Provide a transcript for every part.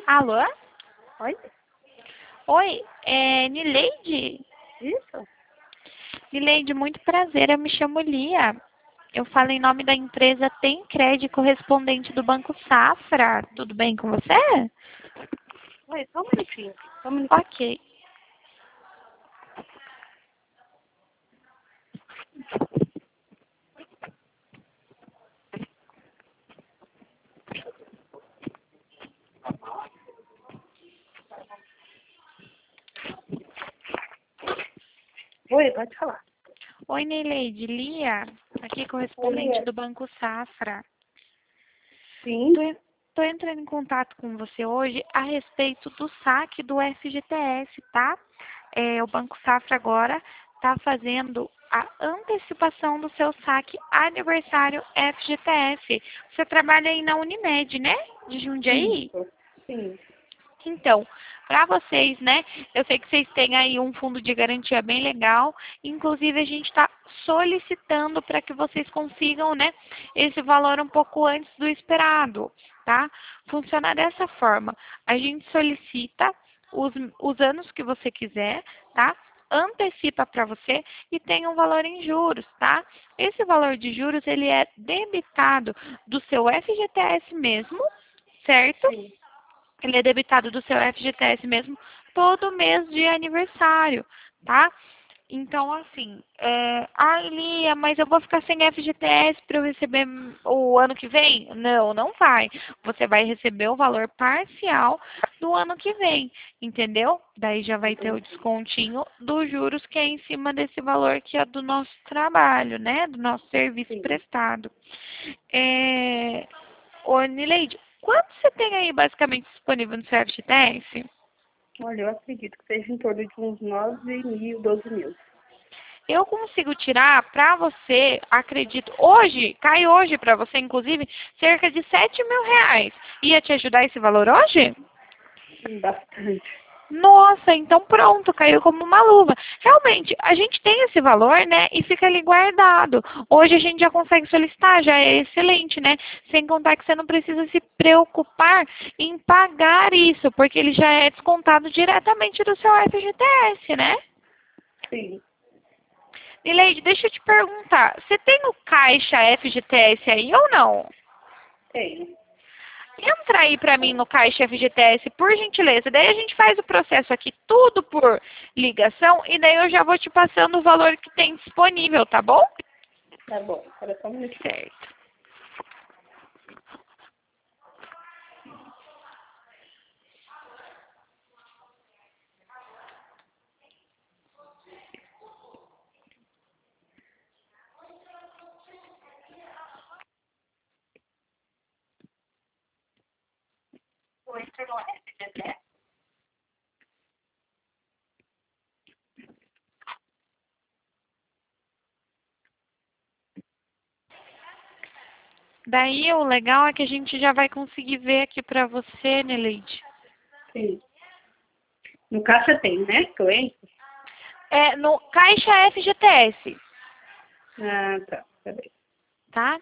Alô? Oi? Oi, é Nileide? Isso? Nileide, muito prazer, eu me chamo Lia. Eu falo em nome da empresa Tem Crédito correspondente do Banco Safra. Tudo bem com você? Oi, só um minutinho. Só um minutinho. Ok. Oi, pode falar. Oi, Nileide, Lia, aqui Oi, correspondente Lia. do Banco Safra. Sim? Tô entrando em contato com você hoje a respeito do saque do FGTS, tá? O Banco Safra agora está fazendo a antecipação do seu saque aniversário FGTS. Você trabalha aí na Unimed, né? De Jundiaí? Isso. Sim. Então, para vocês, né? Eu sei que vocês têm aí um fundo de garantia bem legal. Inclusive, a gente está solicitando para que vocês consigam, né? Esse valor um pouco antes do esperado, tá? Funciona dessa forma. A gente solicita os anos que você quiser, tá? Antecipa para você e tem um valor em juros, tá? Esse valor de juros, ele é debitado do seu FGTS mesmo, certo? Sim. Ele é debitado do seu FGTS mesmo todo mês de aniversário, tá? Então, assim, Lia, mas eu vou ficar sem FGTS para eu receber o ano que vem? Não, não vai. Você vai receber o valor parcial do ano que vem, entendeu? Daí já vai ter o Entendi. descontinho dos juros que é em cima desse valor que é do nosso trabalho, né? Do nosso serviço Sim. prestado. Ô, Nileide, quanto você tem aí basicamente disponível no seu FGTS? Olha, eu acredito que seja em torno de uns 9.000, 12.000. Eu consigo tirar para você, acredito, hoje, cai hoje para você, inclusive, cerca de 7.000 reais. Ia te ajudar esse valor hoje? Bastante. Nossa, então pronto, caiu como uma luva. Realmente, a gente tem esse valor, né, e fica ali guardado. Hoje a gente já consegue solicitar, já é excelente, né? Sem contar que você não precisa se preocupar em pagar isso, porque ele já é descontado diretamente do seu FGTS, né? Sim. Nileide, deixa eu te perguntar, você tem o Caixa FGTS aí ou não? Tenho. Entra aí para mim no Caixa FGTS, por gentileza. Daí a gente faz o processo aqui tudo por ligação e daí eu já vou te passando o valor que tem disponível, tá bom? Tá bom. Espera só um minutinho. Certo. Daí o legal é que a gente já vai conseguir ver aqui para você, Nileide. Sim. No caixa tem, né? Que eu entro? No Caixa FGTS, Ah, tá. Peraí. tá?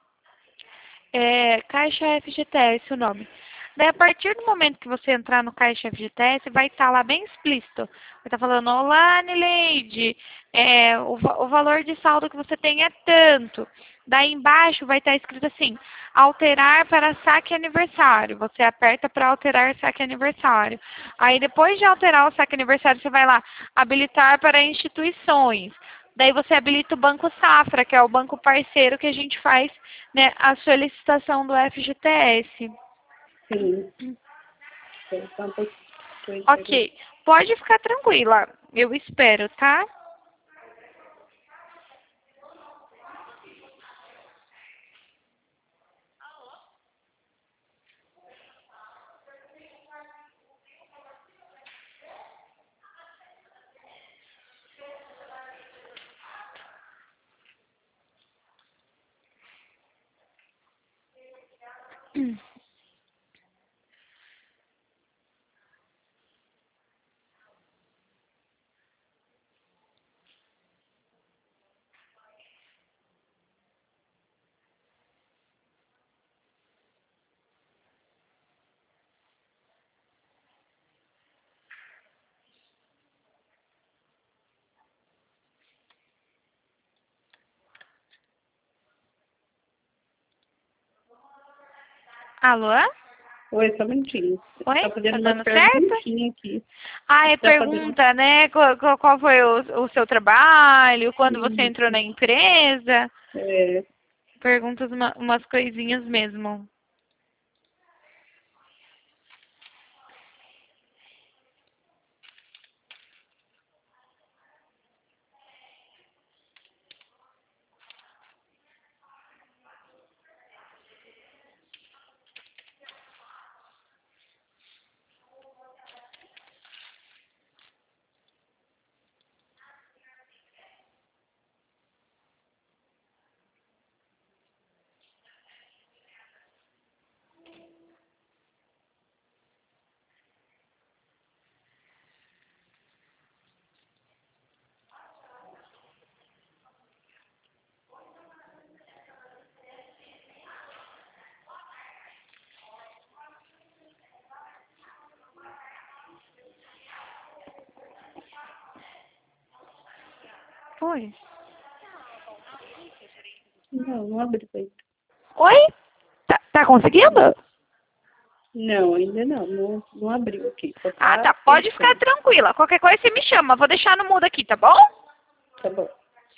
Caixa FGTS o nome. Daí, a partir do momento que você entrar no Caixa FGTS, vai estar lá bem explícito. Vai estar falando, olá, Nileide, o valor de saldo que você tem é tanto. Daí embaixo vai estar escrito assim, alterar para saque aniversário. Você aperta para alterar saque aniversário. Aí depois de alterar o saque aniversário, você vai lá, habilitar para instituições. Daí você habilita o Banco Safra, que é o banco parceiro que a gente faz, né, a solicitação do FGTS. Sim. Espera só um pouquinho. Tô entrando. Ok, pode ficar tranquila, eu espero, tá? Alô? Oi, só um minutinho. Oi? Tá fazendo Tá uma dando certo? perguntinha aqui. Ah, é Tá fazendo... pergunta, né? Qual foi o seu trabalho? Quando você entrou na empresa? É, Perguntas, umas coisinhas mesmo. Oi? não abriu ainda. Oi? Tá conseguindo? Não, ainda não. Não abriu aqui. Só Ah, tá tá. Pode ficar tentando. tranquila. Qualquer coisa você me chama. Vou deixar no mudo aqui, tá bom? Tá bom.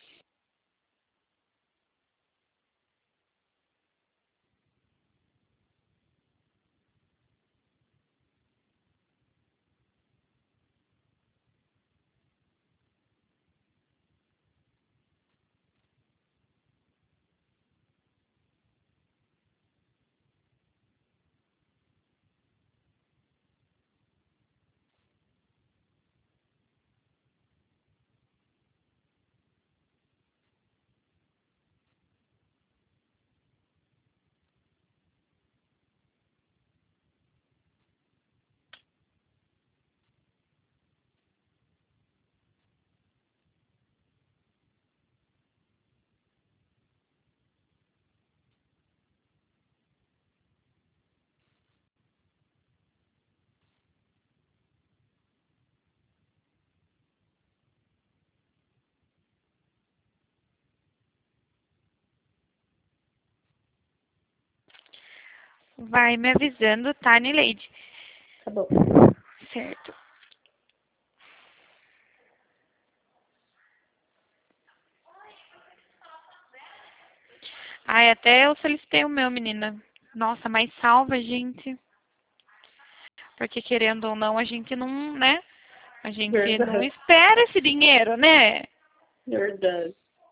Vai me avisando, tá, Nileide? Tá bom. Certo. Ai, até eu solicitei o meu, menina. Nossa, mas salva, gente. Porque querendo ou não, a gente não, né? A gente não Verdade. espera esse dinheiro, né? Verdade.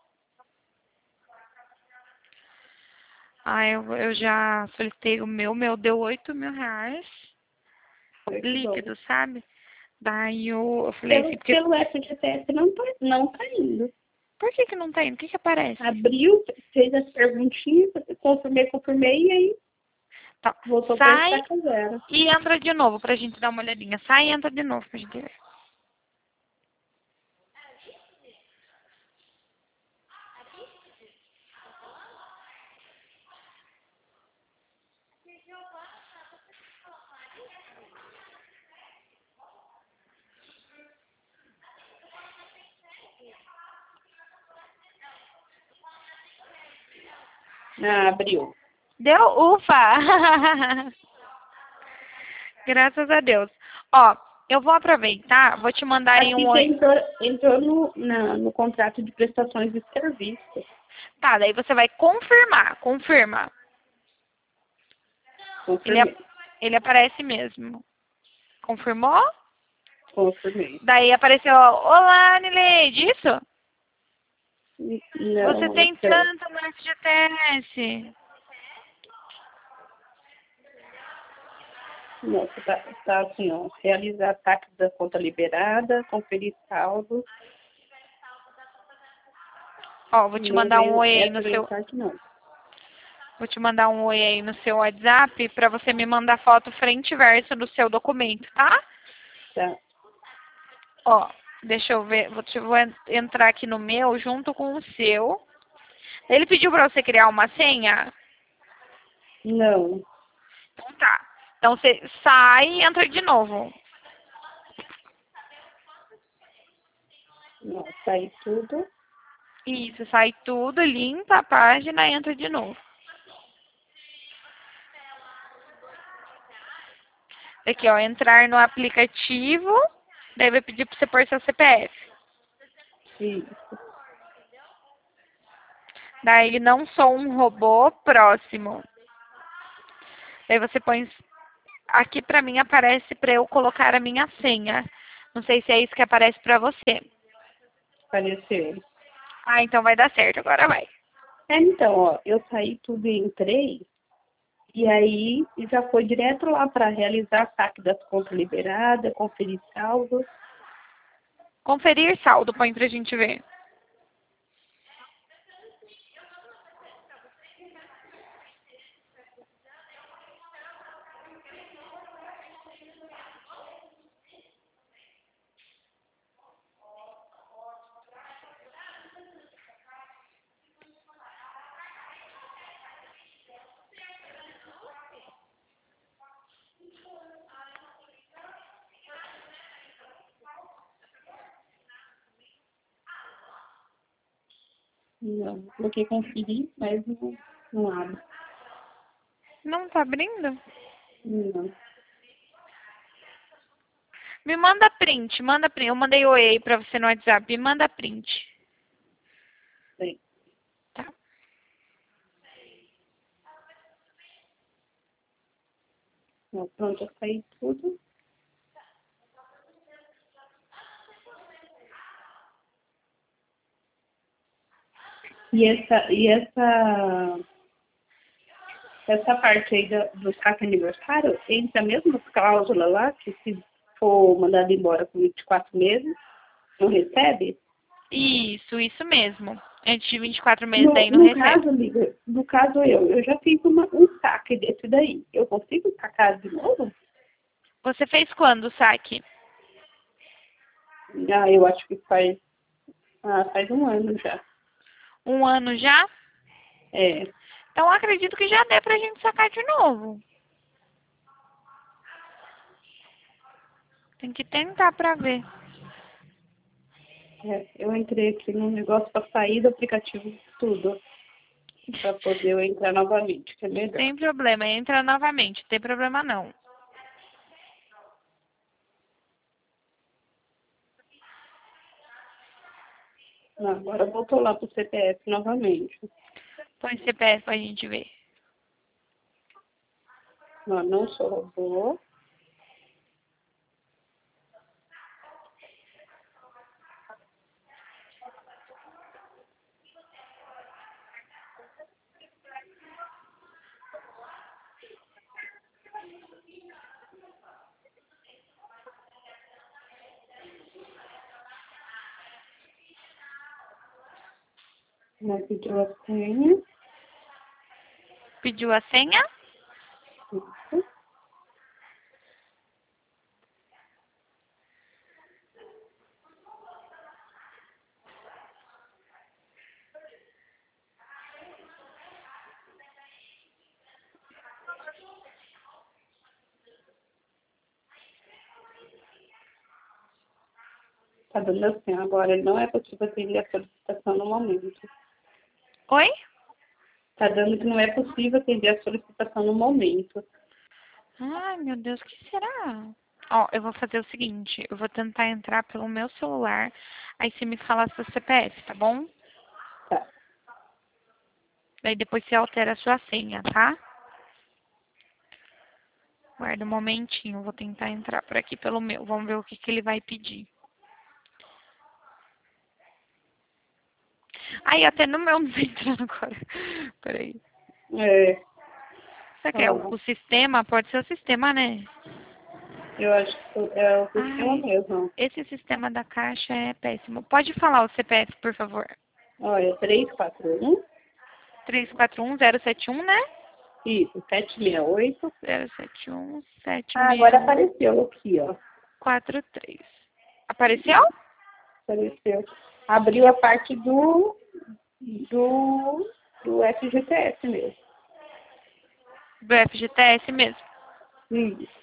Ah, eu já solicitei o meu deu R$ 8.000 Foi que bom. líquido, sabe? Daí eu falei assim, porque Pelo FGTS não tá indo. por que que não tá indo? O que que aparece? Abriu, fez as perguntinhas, confirmei, e aí Tá. voltou pra Sai estaca zero. e entra de novo pra gente dar uma olhadinha. Sai e entra de novo pra gente ver. Ah, abriu. Deu? Ufa! Graças a Deus. Ó, eu vou aproveitar, vou te mandar aí um Aqui que oi. entrou no contrato de prestações de serviço. Tá, daí você vai confirmar. Confirma. Ele, Confirmei. ele aparece mesmo. Confirmou? Confirmei. Daí apareceu, olá, Nileide, isso? Você Não, tem tanto no FGTS. não, tá assim, ó. Realizar ataque da conta liberada, conferir saldo. Ó, vou te Não mandar um veio oi aí no essa seu, mensagem, não. vou te mandar um oi aí no seu WhatsApp pra você me mandar foto frente e verso do seu documento, tá? Tá. Ó, deixa eu ver, vou entrar aqui no meu junto com o seu. Ele pediu pra você criar uma senha? Não. Então tá. Então você sai e entra de novo. Não, saí tudo. Isso, sai tudo, limpa a página e entra de novo. Aqui, ó, entrar no aplicativo, daí vai pedir para você pôr seu CPF. Isso. Daí não sou um robô, próximo. Daí você põe... Aqui pra mim aparece para eu colocar a minha senha. Não sei se é isso que aparece para você. Apareceu. Ah, então vai dar certo, agora vai. Então, ó, eu saí tudo e entrei, e aí já foi direto lá para realizar saque das contas liberadas, conferir saldo. Conferir saldo, põe pra gente ver. Não, coloquei conferir, mas não abre. Não tá abrindo? Não. Me manda print, manda print. Eu mandei oi aí pra você no WhatsApp. Me manda print. Bem, Tá. ó, pronto, eu saí tudo. Essa parte aí do saque aniversário, entra a mesma cláusula lá, que se for mandado embora com 24 meses, não recebe? Isso mesmo. Antes de 24 meses No, daí não no recebe. caso, amiga, no caso eu já fiz um saque desse daí. Eu consigo sacar de novo? Você fez quando o saque? Ah, eu acho que faz um ano já. Um ano já? É, Então acredito que já dê pra gente sacar de novo. Tem que tentar pra ver. eu entrei aqui no negócio para sair do aplicativo tudo, para poder eu entrar novamente, que é melhor. Sem problema, entra novamente. Não tem problema não. Não, agora voltou lá pro CPF novamente. Põe CPF pra gente ver. Não sou robô. Não pediu a senha. Pediu a senha? Isso. Tá dando assim, agora não é possível atender a solicitação no momento. Oi? Tá dando que não é possível atender a solicitação no momento. Ai, meu Deus, o que será? Ó, eu vou fazer o seguinte. Eu vou tentar entrar pelo meu celular. Aí você me fala seu CPF, tá bom? Tá. Daí depois você altera a sua senha, tá? Guarda um momentinho. Eu vou tentar entrar por aqui pelo meu. Vamos ver o que ele vai pedir. Ai, até no meu não tá entrando agora. Peraí. É, Será que é ó, o sistema? Pode ser o sistema, né? eu acho que é o sistema Ai, mesmo. esse sistema da caixa é péssimo. Pode falar o CPF, por favor. Olha, 341, 341071, né? isso, 768. 071 Ah, agora 761 apareceu aqui, ó. 43. Apareceu? Apareceu. Abriu a parte do FGTS mesmo. Do FGTS mesmo. Isso.